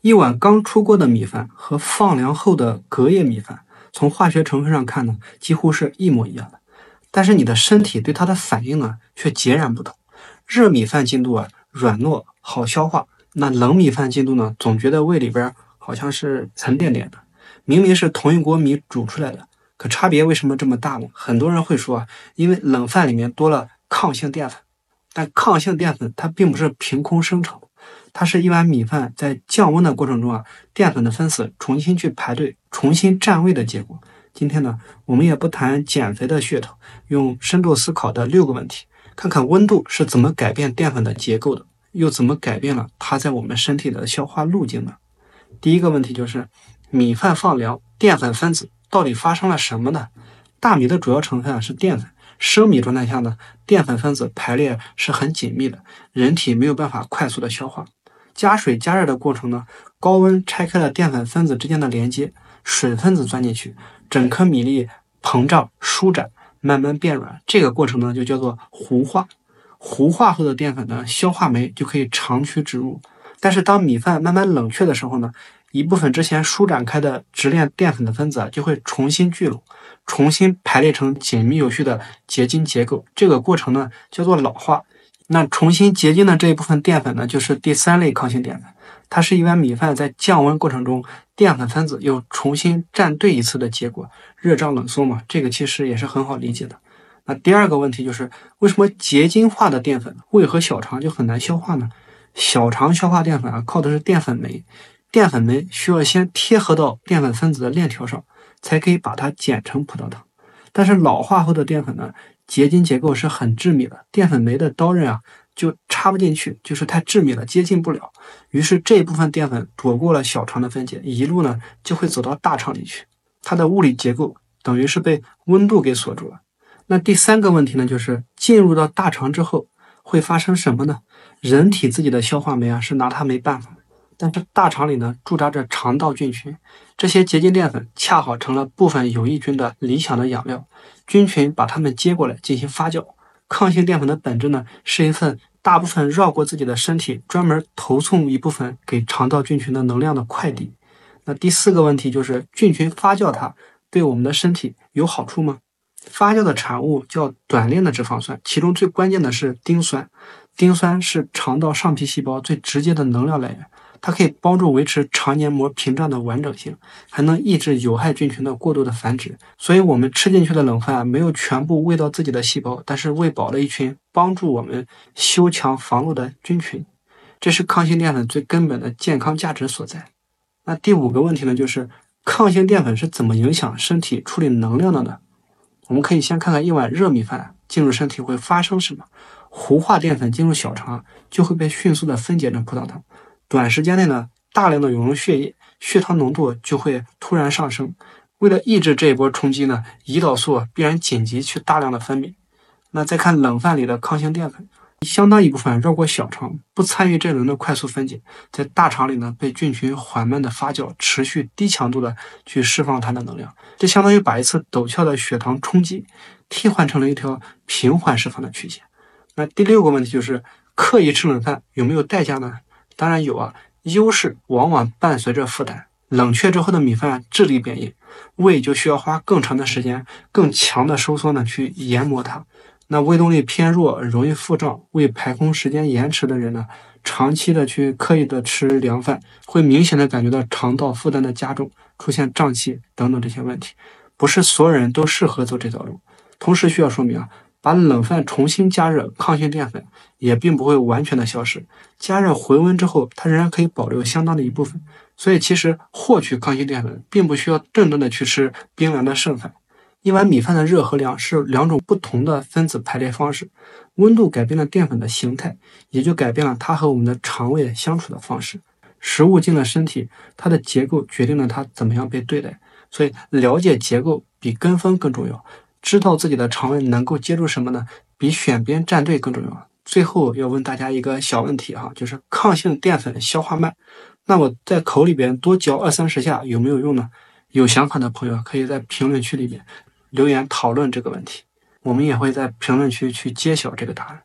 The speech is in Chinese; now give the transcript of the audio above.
一碗刚出锅的米饭和放凉后的隔夜米饭，从化学成分上看呢，几乎是一模一样的。但是你的身体对它的反应呢，却截然不同。热米饭进度软糯好消化，那冷米饭进度呢，总觉得胃里边好像是沉甸甸的。明明是同一锅米煮出来的，可差别为什么这么大呢？很多人会说因为冷饭里面多了抗性淀粉。但抗性淀粉它并不是凭空生成的，它是一碗米饭在降温的过程中淀粉的分子重新去排队、重新占位的结果。今天呢，我们也不谈减肥的噱头，用深度思考的6个问题，看看温度是怎么改变淀粉的结构的，又怎么改变了它在我们身体的消化路径呢？第一个问题就是，米饭放凉，淀粉分子到底发生了什么呢？大米的主要成分是淀粉。生米状态下呢，淀粉分子排列是很紧密的，人体没有办法快速的消化。加水加热的过程呢，高温拆开了淀粉分子之间的连接，水分子钻进去，整颗米粒膨胀舒展，慢慢变软。这个过程呢，就叫做糊化。糊化后的淀粉呢，消化酶就可以长驱直入。但是当米饭慢慢冷却的时候呢，一部分之前舒展开的直链淀粉的分子就会重新聚拢，重新排列成紧密有序的结晶结构。这个过程呢叫做老化。那重新结晶的这一部分淀粉呢，就是第3类抗性淀粉。它是一碗米饭在降温过程中，淀粉分子又重新站对一次的结果。热胀冷缩嘛，这个其实也是很好理解的。那第2个问题就是，为什么结晶化的淀粉胃和小肠就很难消化呢？小肠消化淀粉靠的是淀粉酶。淀粉酶需要先贴合到淀粉分子的链条上，才可以把它剪成葡萄糖。但是老化后的淀粉呢，结晶结构是很致密的，淀粉酶的刀刃就插不进去，就是太致密了，接近不了。于是这一部分淀粉躲过了小肠的分解，一路呢就会走到大肠里去。它的物理结构等于是被温度给锁住了。那第3个问题呢，就是进入到大肠之后会发生什么呢？人体自己的消化酶是拿它没办法。但是大肠里呢驻扎着肠道菌群，这些结晶淀粉恰好成了部分有益菌的理想的养料，菌群把它们接过来进行发酵。抗性淀粉的本质呢，是一份大部分绕过自己的身体，专门投送一部分给肠道菌群的能量的快递。那第4个问题就是，菌群发酵它对我们的身体有好处吗？发酵的产物叫短链的脂肪酸，其中最关键的是丁酸。丁酸是肠道上皮细胞最直接的能量来源，它可以帮助维持肠黏膜屏障的完整性，还能抑制有害菌群的过度的繁殖。所以我们吃进去的冷饭没有全部喂到自己的细胞，但是喂饱了一群帮助我们修墙防漏的菌群。这是抗性淀粉最根本的健康价值所在。那第5个问题呢，就是抗性淀粉是怎么影响身体处理能量的呢？我们可以先看看一碗热米饭进入身体会发生什么。糊化淀粉进入小肠就会被迅速的分解成葡萄糖，短时间内呢，大量的涌入血液，血糖浓度就会突然上升。为了抑制这一波冲击呢，胰岛素必然紧急去大量的分泌。那再看冷饭里的抗性淀粉，相当一部分绕过小肠，不参与这轮的快速分解，在大肠里呢被菌群缓慢的发酵，持续低强度的去释放它的能量。这相当于把一次陡峭的血糖冲击替换成了一条平缓释放的曲线。那第6个问题就是，刻意吃冷饭有没有代价呢？当然有优势往往伴随着负担。冷却之后的米饭质地变硬，胃就需要花更长的时间、更强的收缩呢去研磨它。那胃动力偏弱、容易腹胀、胃排空时间延迟的人呢，长期的去刻意的吃凉饭，会明显的感觉到肠道负担的加重，出现胀气等等这些问题。不是所有人都适合走这条路。同时需要说明把冷饭重新加热，抗性淀粉也并不会完全的消失。加热回温之后，它仍然可以保留相当的一部分。所以其实获取抗性淀粉并不需要真正的去吃冰凉的剩饭。一碗米饭的热和凉是2种不同的分子排列方式，温度改变了淀粉的形态，也就改变了它和我们的肠胃相处的方式。食物进了身体，它的结构决定了它怎么样被对待。所以了解结构比跟风更重要。知道自己的肠胃能够接住什么呢？比选边站队更重要。最后要问大家一个小问题就是抗性淀粉消化慢，那我在口里边多嚼20-30下有没有用呢？有想法的朋友可以在评论区里边留言讨论这个问题，我们也会在评论区去揭晓这个答案。